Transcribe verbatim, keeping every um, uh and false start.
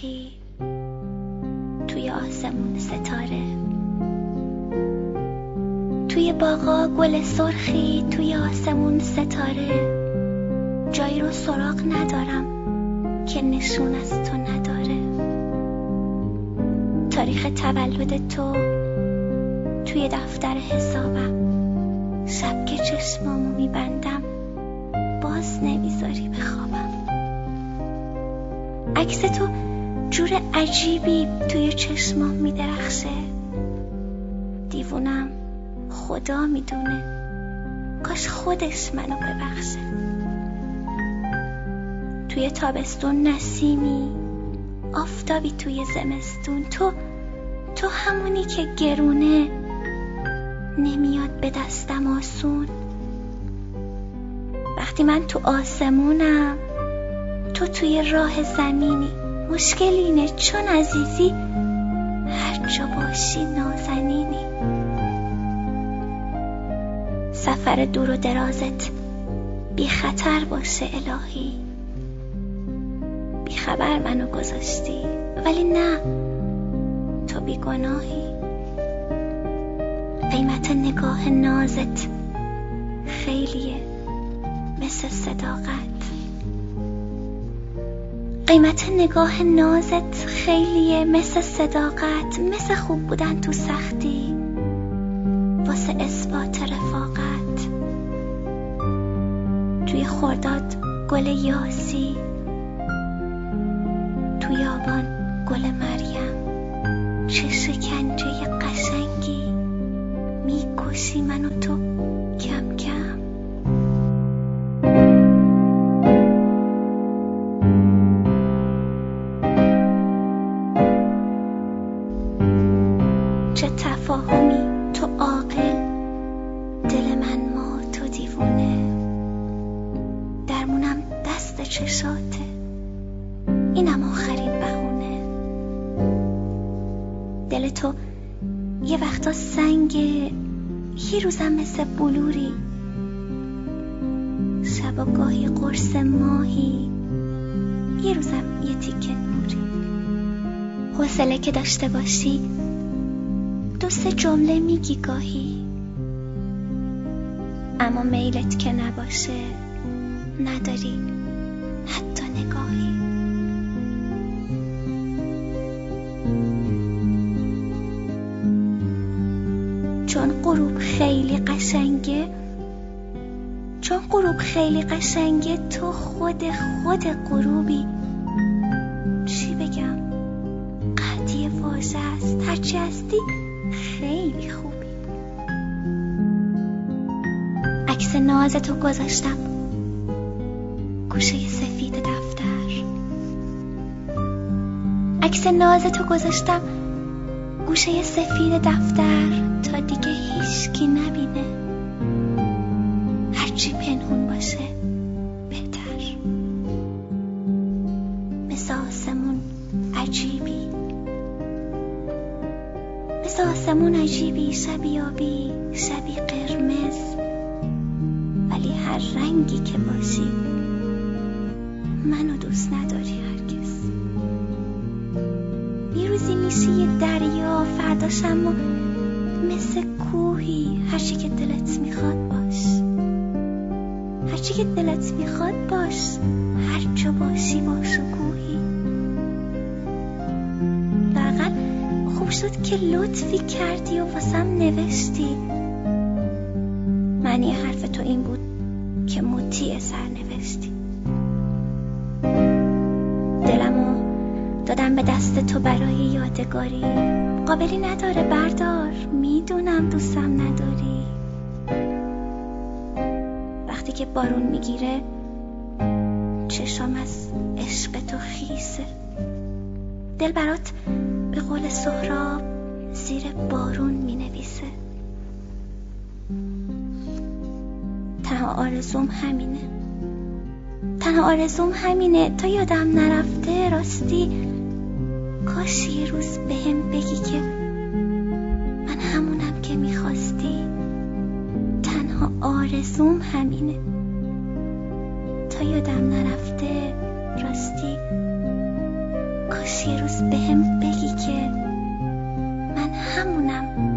سرخی توی آسمون ستاره، توی باغا گل سرخی توی آسمون ستاره. جایی رو سراغ ندارم که نشون از تو نداره. تاریخ تولد تو توی دفتر حسابم. شب که چشمامو میبندم باز نمیذاری بخوابم. عکس تو جور عجیبی توی چشمام میدرخشه. دیوونم، خدا میدونه، کاش خودش منو ببخشه. توی تابستون نسیمی، آفتابی توی زمستون. تو تو همونی که گرونه، نمیاد به دستم آسون. وقتی من تو آسمونم، تو توی راه زمینی. مشکل اینه چون عزیزی، هر جا باشی نازنینی. سفر دور و درازت بی خطر باشه الهی. بی خبر منو گذاشتی، ولی نه، تو بی گناهی. قیمت نگاه نازت خیلیه مثل صداقت. قیمت نگاه نازت خیلیه مثل صداقت. مثل خوب بودن تو سختی واسه اثبات رفاقت. توی خرداد گل یاسی، توی آبان گل مریم. چه شکنجه قشنگی، میکشی منو تو کم کم. چه تفاهمی تو عاقل، دل من ما تو دیوونه. درمونم دست چشاته، اینم آخرین بهونه. دل تو یه وقتا سنگه، یه روزم مثل بلوری. شب و گاهی قرص ماهی، یه روزم یه تیکه نوری. حوصله که داشته باشی دو سه جمله میگی گاهی، اما میلت که نباشه نداری حتی نگاهی. چون غروب خیلی قشنگه، چون غروب خیلی قشنگه، تو خود خود غروبی. چی بگم؟ قضیه واضح است، هرچی هستی خیلی خوبی. عکس نازتو گذاشتم گوشه سفید دفتر. عکس نازتو گذاشتم گوشه سفید دفتر تا دیگه هیچکی نبینه. هرچی پنهون باشه بهتر. مثل آسمون عجیبی، مثل آسمون عجیبی. شبی آبی، شبی قرمز، ولی هر رنگی که باشی منو دوست نداری هرگز. یه روزی میشی یه دریا، فرداش اما مثل کوهی. هرچی که دلت میخواد باش، هرچی که دلت میخواد باش. هر جا باشی باش و کوهی. لااقل خوب شد که لطفی کردی و واسم نوشتی. معنی حرف تو این بود که مطیع سرنوشتی. دلمو دادم به دست تو برای یادگاری. قابلی نداره بردار، میدونم دوستم نداری. وقتی که بارون میگیره چشام از عشق تو خیسه. دل برات به قول سهراب زیر بارون مینویسه. تنها آرزوم همینه، تنها آرزوم همینه. تا یادم نرفته راستی، کاش یه روز بهم بگی که من همونم که میخواستی. تنها آرزوم همینه. تا یادم نرفته راستی، کاش یه همونم.